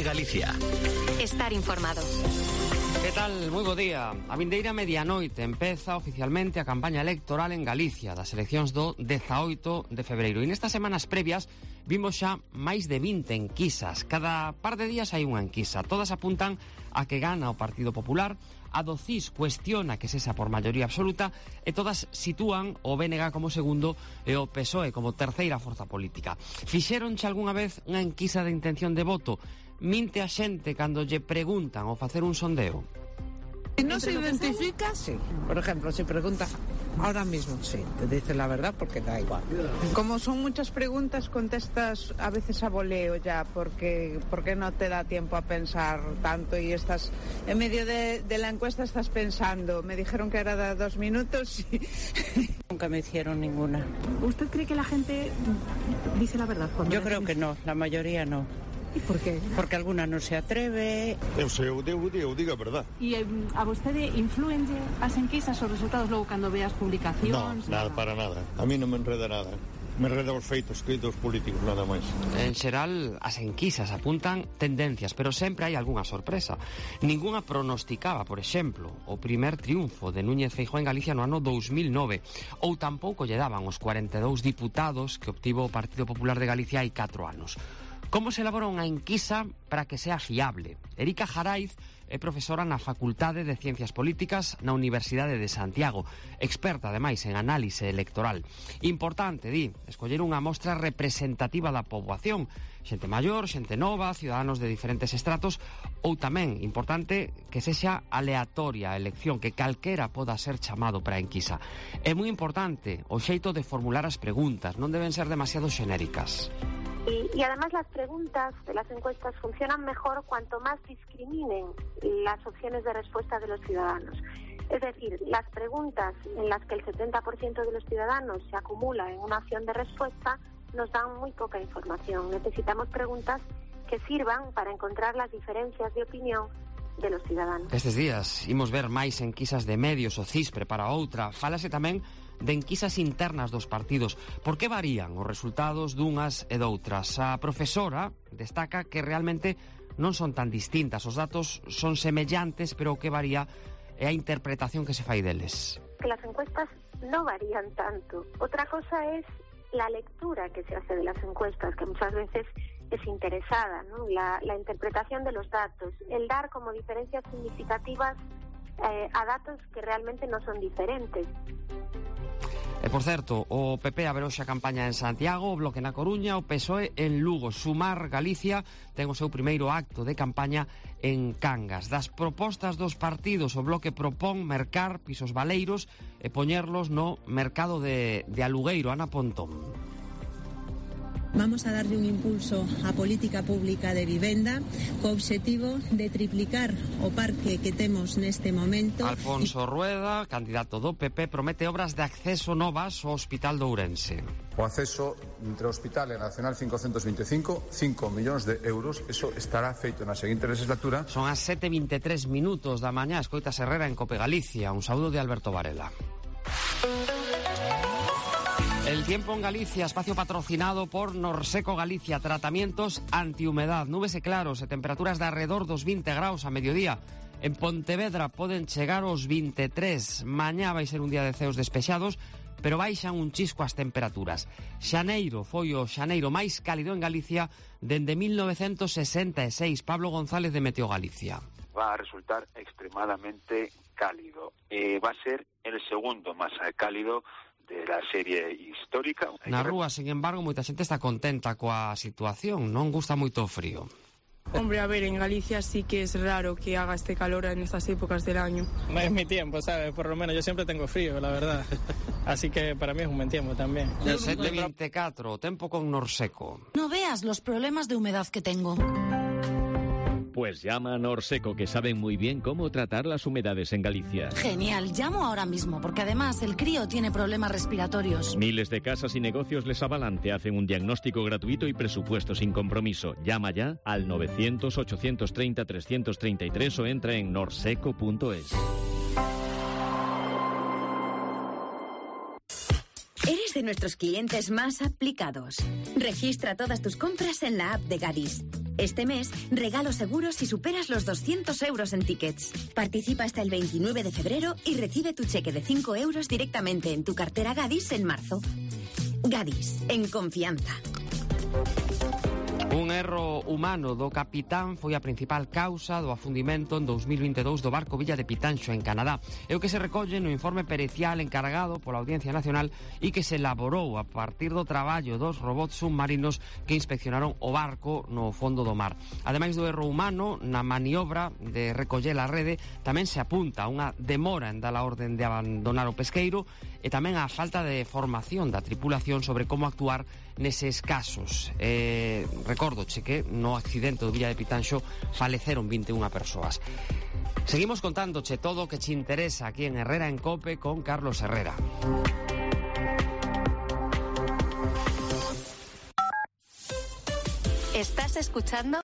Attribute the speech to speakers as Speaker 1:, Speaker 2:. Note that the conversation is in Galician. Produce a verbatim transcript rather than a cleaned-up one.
Speaker 1: Galicia.
Speaker 2: Estar informado.
Speaker 3: Que tal? Moi bo día. A vindeira medianoite empeza oficialmente a campaña electoral en Galicia das eleccións do dezaoito de febreiro. E nestas semanas previas vimos xa máis de vinte enquisas. Cada par de días hai unha enquisa. Todas apuntan a que gana o Partido Popular. A do C I S cuestiona que sexa por maioría absoluta e todas sitúan o B N G como segundo e o P S O E como terceira forza política. Fixéronche algunha vez unha enquisa de intención de voto? Minte a xente cando lle preguntan ou facer un sondeo?
Speaker 4: Si no se identifica, sí. Por ejemplo, si pregunta ahora mismo, sí, te dice la verdad porque da igual. Como son muchas preguntas, contestas a veces a voleo ya, porque, porque no te da tiempo a pensar tanto y estás en medio de, de la encuesta, estás pensando. Me dijeron que era de dos minutos y... Nunca me hicieron ninguna.
Speaker 5: ¿Usted cree que la gente dice la verdad?
Speaker 4: Yo creo que no, la mayoría no.
Speaker 5: ¿Y por qué?
Speaker 4: Porque alguna non se atreve.
Speaker 6: Eu sei, eu digo, eu digo a verdad.
Speaker 5: E a vostede influenlle as enquisas os resultados logo cando ve as publicacións?
Speaker 6: Non, nada, para nada. A mí non me enreda nada. Me enreda os feitos escritos políticos, nada máis.
Speaker 3: En xeral, as enquisas apuntan tendencias, pero sempre hai algunha sorpresa. Ningunha pronosticaba, por exemplo, o primer triunfo de Núñez Feijóo en Galicia no ano dous mil nove, ou tampouco lle daban os cuarenta e dous diputados que obtivo o Partido Popular de Galicia hai catro anos. Como se elabora unha enquisa para que sea fiable? Erika Jaraiz é profesora na Facultade de Ciencias Políticas na Universidade de Santiago, experta ademais en análise electoral. Importante, di, escoller unha mostra representativa da poboación, xente maior, xente nova, ciudadanos de diferentes estratos, ou tamén, importante, que sexa aleatoria a elección, que calquera poda ser chamado para a enquisa. É moi importante o xeito de formular as preguntas, non deben ser demasiado xenéricas.
Speaker 7: Y, y además las preguntas de las encuestas funcionan mejor cuanto más discriminen las opciones de respuesta de los ciudadanos. Es decir, las preguntas en las que el setenta por ciento de los ciudadanos se acumula en una opción de respuesta nos dan muy poca información. Necesitamos preguntas que sirvan para encontrar las diferencias de opinión de los ciudadanos.
Speaker 3: Estes días imos ver máis enquisas de medios, o C I S prepara outra. Fálase tamén de enquisas internas dos partidos. Por que varían os resultados dunhas e doutras? A profesora destaca que realmente non son tan distintas. Os datos son semellantes, pero o que varía é a interpretación que se fai deles.
Speaker 7: Que las encuestas no varían tanto. Otra cosa es la lectura que se hace de las encuestas, que muchas veces es interesada, ¿no? La, la interpretación de los datos, el dar como diferencias significativas eh, a datos que realmente no son diferentes.
Speaker 3: E, por certo, o P P abre hoxe a campaña en Santiago, o Bloque na Coruña, o P S O E en Lugo. Sumar Galicia ten o seu primeiro acto de campaña en Cangas. Das propostas dos partidos, o Bloque propón mercar pisos baleiros e poñerlos no mercado de, de alugueiro. Ana Pontón.
Speaker 8: Vamos a darlle un impulso á política pública de vivenda co obxectivo de triplicar o parque que temos neste momento.
Speaker 3: Alfonso Rueda, candidato do P P, promete obras de acceso novas ao Hospital de Ourense.
Speaker 9: O acceso entre o Hospital e a Nacional quinientos veinticinco, cinco millóns de euros, eso estará feito na seguinte legislatura.
Speaker 3: Son as sete e veintitrés minutos da mañá, escoita Herrera en Cope Galicia. Un saúdo de Alberto Varela. El tiempo en Galicia, espacio patrocinado por Norseco Galicia, tratamientos antihumedad, nubes e claros e temperaturas de alrededor dos vinte graus a mediodía. En Pontevedra poden chegar aos vinte e tres, mañá vai ser un día de ceos despexados, pero baixan un chisco as temperaturas. Xaneiro foi o xaneiro máis cálido en Galicia dende mil novecentos sesenta e seis. Pablo González de Meteo Galicia.
Speaker 10: Va a resultar extremadamente cálido. Eh, va a ser el segundo más cálido de la serie histórica.
Speaker 3: Na rúa, sin embargo, moita xente está contenta coa situación, non gusta moito o frío.
Speaker 11: Hombre, a ver, en Galicia sí que es raro que haga este calor en estas épocas del año.
Speaker 12: No es mi tiempo, ¿sabes? Por lo menos yo siempre tengo frío, la verdad. Así que para mí es un buen tiempo también.
Speaker 3: sete veinticuatro, tempo con Norseco.
Speaker 13: No veas los problemas de humedad que tengo.
Speaker 14: Pues llama a Norseco, que saben muy bien cómo tratar las humedades en Galicia.
Speaker 13: Genial, llamo ahora mismo, porque además el crío tiene problemas respiratorios.
Speaker 14: Miles de casas y negocios les avalan, te hacen un diagnóstico gratuito y presupuesto sin compromiso. Llama ya al novecientos, ochocientos treinta, trescientos treinta y tres o entra en norseco punto es.
Speaker 15: Eres de nuestros clientes más aplicados. Registra todas tus compras en la app de Gadis.
Speaker 1: Este mes, regalo seguro si superas los doscientos euros en tickets. Participa hasta el veintinueve de febrero y recibe tu cheque de cinco euros directamente en tu cartera Gadis en marzo. Gadis, en confianza.
Speaker 3: Un erro humano do capitán foi a principal causa do afundimento en dous mil vinte e dous do barco Villa de Pitanxo en Canadá. É o que se recolle no informe pericial encargado pola Audiencia Nacional e que se elaborou a partir do traballo dos robots submarinos que inspeccionaron o barco no fondo do mar. Ademais do erro humano, na maniobra de recoller a rede tamén se apunta a unha demora en dar a orden de abandonar o pesqueiro e tamén a falta de formación da tripulación sobre como actuar neses casos. Eh, recórdoche que no accidente do Villa de Pitanxo faleceron vinte e unha persoas. Seguimos contándoche todo o que te interesa aquí en Herrera en Cope con Carlos Herrera.
Speaker 2: ¿Estás escuchando?